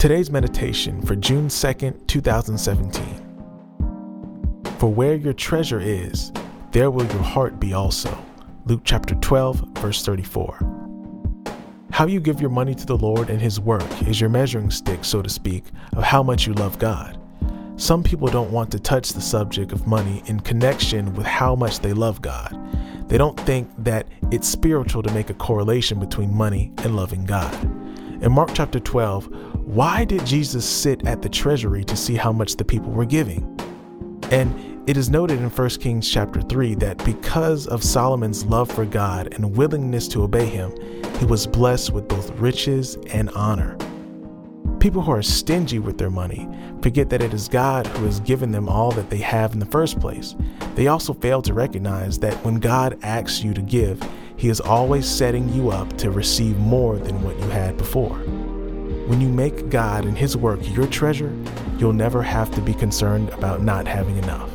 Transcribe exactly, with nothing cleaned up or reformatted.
Today's meditation for June second, twenty seventeen. For where your treasure is, there will your heart be also. Luke chapter twelve, verse thirty-four. How you give your money to the Lord and His work is your measuring stick, so to speak, of how much you love God. Some people don't want to touch the subject of money in connection with how much they love God. They don't think that it's spiritual to make a correlation between money and loving God. In Mark chapter twelve, why did Jesus sit at the treasury to see how much the people were giving? And it is noted in First Kings chapter three that because of Solomon's love for God and willingness to obey Him, he was blessed with both riches and honor. People who are stingy with their money forget that it is God who has given them all that they have in the first place. They also fail to recognize that when God asks you to give, He is always setting you up to receive more than what you had before. When you make God and His work your treasure, you'll never have to be concerned about not having enough.